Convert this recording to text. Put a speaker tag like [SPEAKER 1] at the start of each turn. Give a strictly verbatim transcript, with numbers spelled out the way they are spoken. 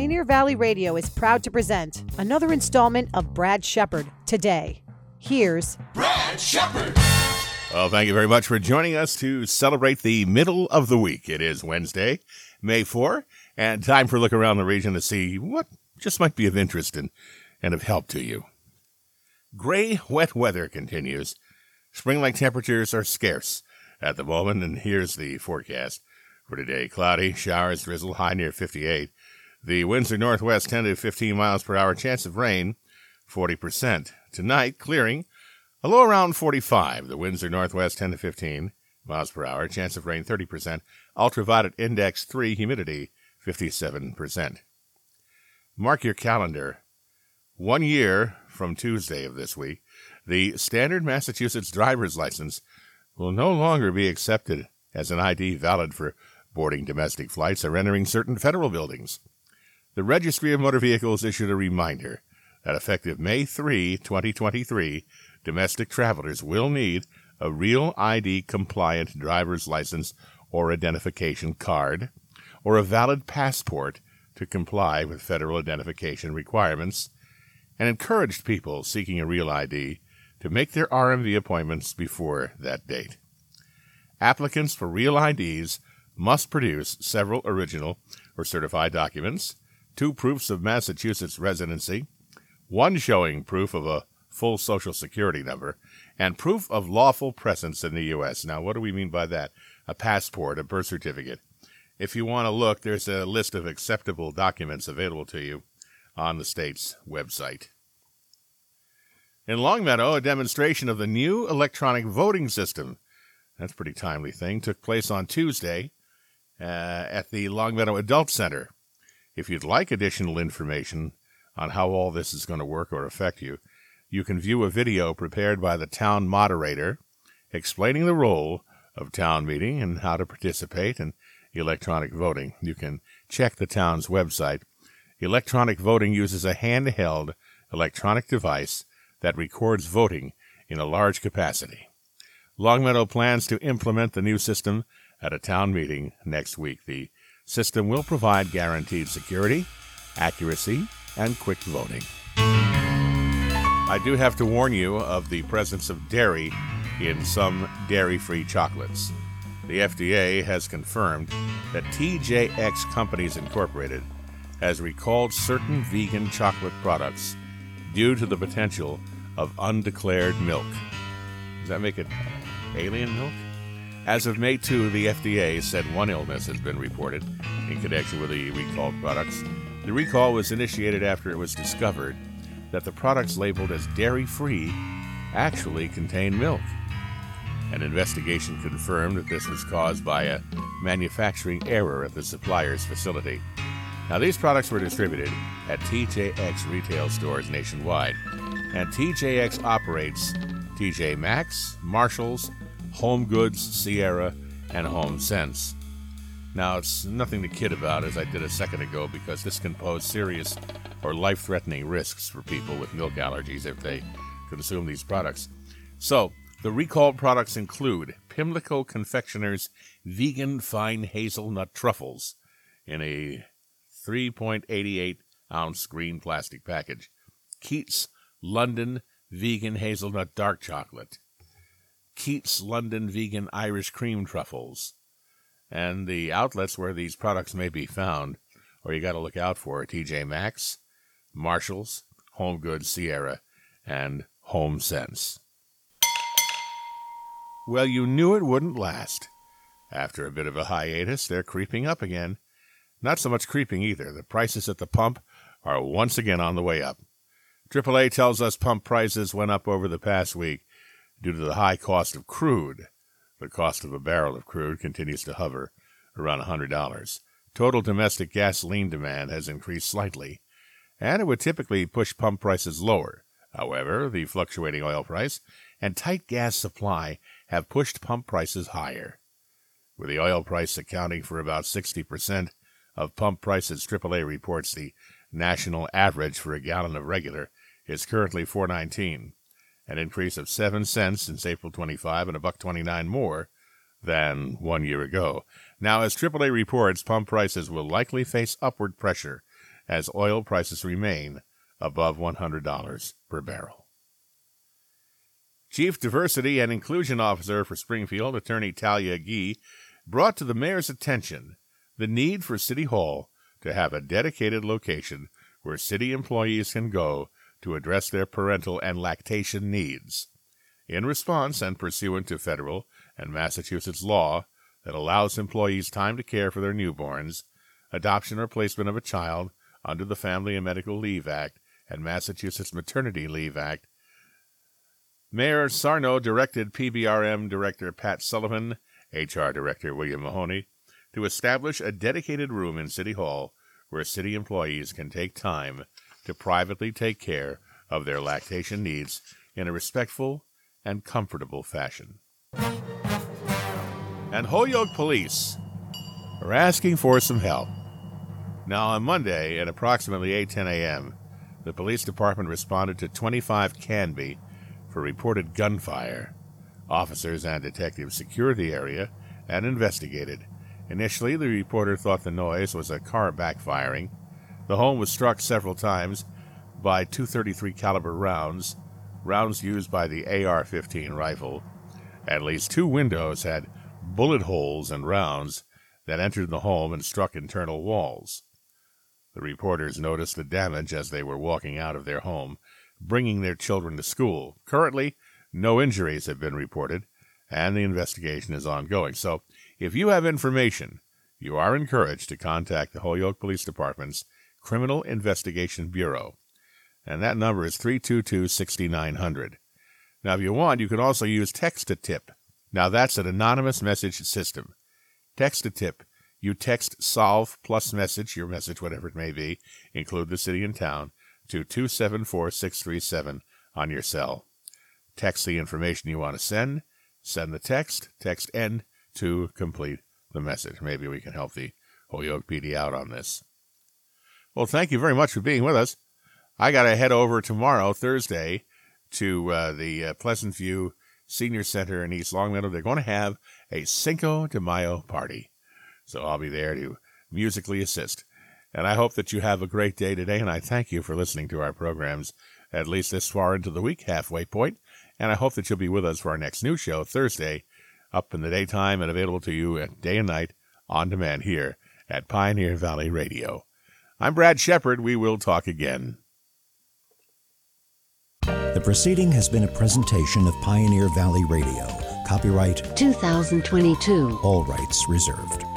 [SPEAKER 1] Pioneer Valley Radio is proud to present another installment of Brad Shepard Today. Here's
[SPEAKER 2] Brad Shepard.
[SPEAKER 3] Well, thank you very much for joining us to celebrate the middle of the week. It is Wednesday, May fourth, and time for a look around the region to see what just might be of interest and, and of help to you. Gray, wet weather continues. Spring-like temperatures are scarce at the moment, and here's the forecast for today. Cloudy, showers, drizzle, high near fifty-eight. The winds are northwest, ten to fifteen miles per hour. Chance of rain, forty percent. Tonight, clearing, a low around forty-five. The winds are northwest, ten to fifteen miles per hour. Chance of rain, thirty percent. Ultraviolet index three, humidity, fifty-seven percent. Mark your calendar. One year from Tuesday of this week, the standard Massachusetts driver's license will no longer be accepted as an I D valid for boarding domestic flights or entering certain federal buildings. The Registry of Motor Vehicles issued a reminder that effective May third, twenty twenty-three, domestic travelers will need a real I D-compliant driver's license or identification card or a valid passport to comply with federal identification requirements, and encouraged people seeking a real I D to make their R M V appointments before that date. Applicants for real I Ds must produce several original or certified documents, two proofs of Massachusetts residency, one showing proof of a full Social Security number, and proof of lawful presence in the U S. Now, what do we mean by that? A passport, a birth certificate. If you want to look, there's a list of acceptable documents available to you on the state's website. In Longmeadow, a demonstration of the new electronic voting system, that's a pretty timely thing, took place on Tuesday uh, at the Longmeadow Adult Center. If you'd like additional information on how all this is going to work or affect you, you can view a video prepared by the town moderator explaining the role of town meeting and how to participate in electronic voting. You can check the town's website. Electronic voting uses a handheld electronic device that records voting in a large capacity. Longmeadow plans to implement the new system at a town meeting next week. The system will provide guaranteed security, accuracy, and quick voting. I do have to warn you of the presence of dairy in some dairy-free chocolates. The F D A has confirmed that T J X Companies Incorporated has recalled certain vegan chocolate products due to the potential of undeclared milk. Does that make it alien milk? As of May second, the F D A said one illness has been reported in connection with the recalled products. The recall was initiated after it was discovered that the products labeled as dairy-free actually contain milk. An investigation confirmed that this was caused by a manufacturing error at the supplier's facility. Now, these products were distributed at T J X retail stores nationwide, and T J X operates T J Maxx, Marshalls, Home Goods, Sierra, and Home Sense. Now, it's nothing to kid about, as I did a second ago, because this can pose serious or life-threatening risks for people with milk allergies if they consume these products. So, the recalled products include Pimlico Confectioners Vegan Fine Hazelnut Truffles in a three point eight eight ounce green plastic package, Keats London Vegan Hazelnut Dark Chocolate, Keats London Vegan Irish Cream Truffles, and the outlets where these products may be found, or you got to look out for, T J Maxx, Marshalls, Home Goods, Sierra, and Home Sense. Well, you knew it wouldn't last. After a bit of a hiatus, they're creeping up again. Not so much creeping either. The prices at the pump are once again on the way up. triple A tells us pump prices went up over the past week due to the high cost of crude. The cost of a barrel of crude continues to hover around one hundred dollars. Total domestic gasoline demand has increased slightly, and it would typically push pump prices lower. However, the fluctuating oil price and tight gas supply have pushed pump prices higher. With the oil price accounting for about sixty percent of pump prices, triple A reports the national average for a gallon of regular is currently four nineteen, an increase of seven cents since April twenty-fifth and a buck twenty-nine more than one year ago. Now, as triple A reports, pump prices will likely face upward pressure as oil prices remain above one hundred dollars per barrel. Chief Diversity and Inclusion Officer for Springfield, Attorney Talia Gee, brought to the mayor's attention the need for City Hall to have a dedicated location where city employees can go to address their parental and lactation needs. In response, and pursuant to federal and Massachusetts law that allows employees time to care for their newborns, adoption or placement of a child under the Family and Medical Leave Act and Massachusetts Maternity Leave Act, Mayor Sarno directed P B R M Director Pat Sullivan, H R Director William Mahoney, to establish a dedicated room in City Hall where city employees can take time to privately take care of their lactation needs in a respectful and comfortable fashion. And Holyoke Police are asking for some help. Now, on Monday at approximately eight ten a.m., the police department responded to twenty-five Canby for reported gunfire. Officers and detectives secured the area and investigated. Initially, the reporter thought the noise was a car backfiring. The home was struck several times by two thirty-three caliber rounds, rounds used by the A R fifteen rifle. At least two windows had bullet holes and rounds that entered the home and struck internal walls. The reporters noticed the damage as they were walking out of their home, bringing their children to school. Currently, no injuries have been reported, and the investigation is ongoing. So, if you have information, you are encouraged to contact the Holyoke Police Department's Criminal Investigation Bureau, and that number is three two two, six nine zero zero. Now, if you want, you can also use Text-to-Tip. Now, that's an anonymous message system. Text-to-Tip. You text SOLVE plus message, your message, whatever it may be, include the city and town, to two seven four, six three seven on your cell. Text the information you want to send, send the text, text N to complete the message. Maybe we can help the Holyoke P D out on this. Well, thank you very much for being with us. I got to head over tomorrow, Thursday, to uh, the uh, Pleasant View Senior Center in East Longmeadow. They're going to have a Cinco de Mayo party. So I'll be there to musically assist. And I hope that you have a great day today, and I thank you for listening to our programs, at least this far into the week, halfway point. And I hope that you'll be with us for our next news show, Thursday, up in the daytime and available to you day and night on demand here at Pioneer Valley Radio. I'm Brad Shepard. We will talk again.
[SPEAKER 2] The proceeding has been a presentation of Pioneer Valley Radio. Copyright
[SPEAKER 4] two thousand twenty-two.
[SPEAKER 2] All rights reserved.